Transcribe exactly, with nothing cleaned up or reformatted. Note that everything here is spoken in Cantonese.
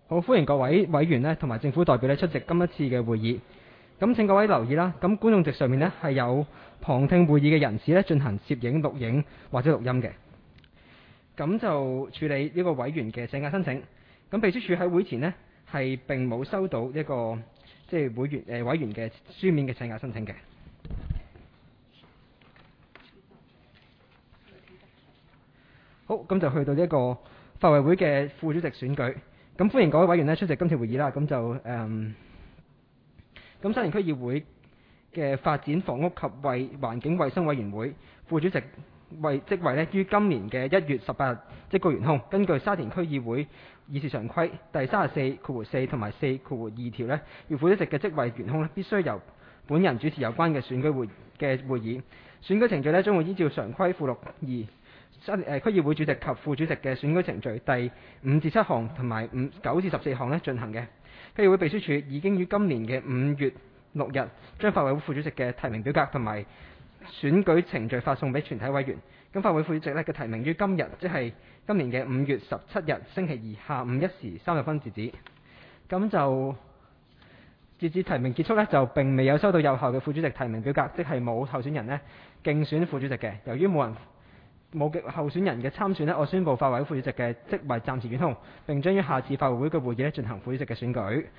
好，歡迎各位委員咧同埋政府代表咧出席今一次嘅會議。咁請各位留意啦，咁觀眾席上面咧係有旁聽會議嘅人士咧進行攝影、錄影或者錄音嘅。咁就處理呢個委員嘅請假申請。咁秘書處喺會前呢係並冇收到一個即係會員誒、呃、委員嘅書面嘅請假申請嘅。好，咁就去到呢一個法委會嘅副主席選舉。咁歡迎各位委員咧出席今次會議啦。咁就誒，咁沙田區議會嘅發展房屋及為環境衛生委員會副主席為職位咧，於今年嘅一月十八日即告完空。根據沙田區議會議事常規第三十四括四同埋四括二條咧，要副主席嘅職位完空咧，必須由本人主持有關嘅選舉會嘅會議。選舉程序咧將會依照常規附錄二誒區議會主席及副主席嘅選舉程序第五至七項同埋五九至十四項咧進行嘅。區議會秘書處已經於今年嘅五月六日將法委會副主席嘅提名表格同埋選舉程序發送俾全體委員。咁法委會副主席咧嘅提名於今日，即係今年嘅五月十七日星期二下午一時三十分截止。咁就截至提名結束咧，就並未有收到有效嘅副主席提名表格，即係冇候選人咧競選副主席嘅。由於冇人冇嘅候選人嘅參選呢，我宣布法委會副主席嘅職位暫時完空，並將於下次法委會嘅會議咧進行副主席嘅選舉。